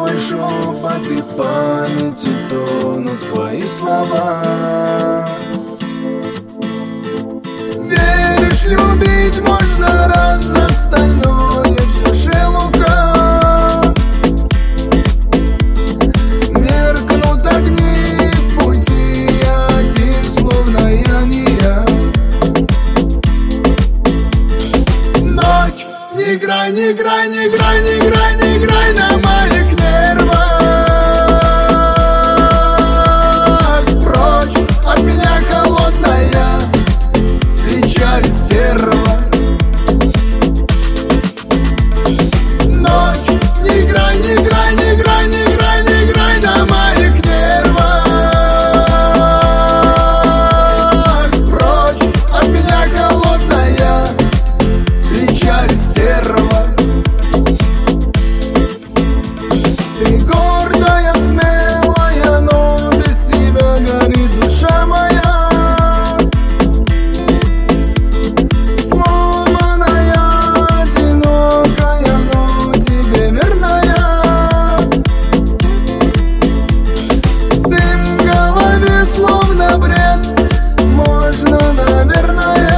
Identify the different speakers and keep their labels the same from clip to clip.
Speaker 1: мой шепот, и в памяти тонут твои слова. Веришь, любить можно раз, остальное все шелуха. Меркнут огни в пути, я один, словно я не я. Ночь, не играй, не играй, не играй, не играй, не играй на моих нервах. Прочь от меня, холодная печаль, стерва. Ночь, не играй, не играй, не играй, не играй, не играй на моих нервах. Прочь от меня, холодная печаль, стерва. Ты гордая, смелая, но без тебя горит душа моя. Сломанная, одинокая, но тебе верная. Дым в голове, словно бред, можно, наверное,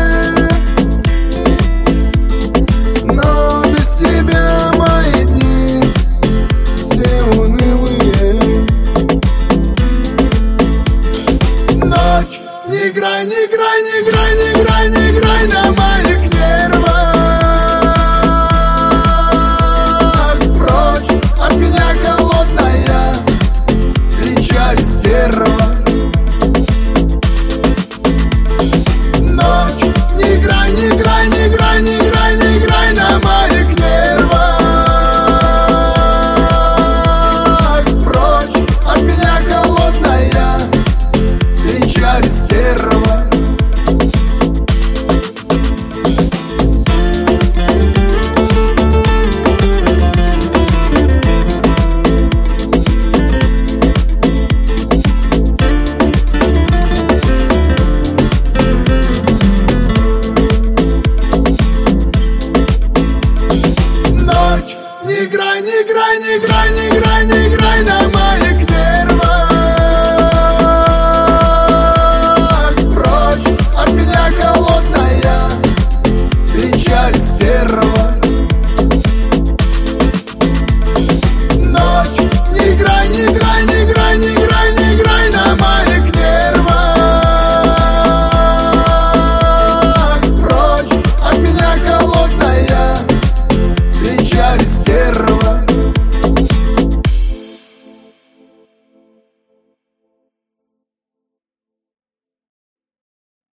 Speaker 1: но без тебя мои дни все унылые. Ночь, не играй, не играй, не играй, не играй, не играй на моих нервах. Прочь от меня, холодная печаль, стерва. Ночь, не играй, не играй, не играй, не играй, не играй на моих нервах. Прочь от меня, холодная печаль, стерва. Ночь, не играй, не играй, не играй, не играй, не играй на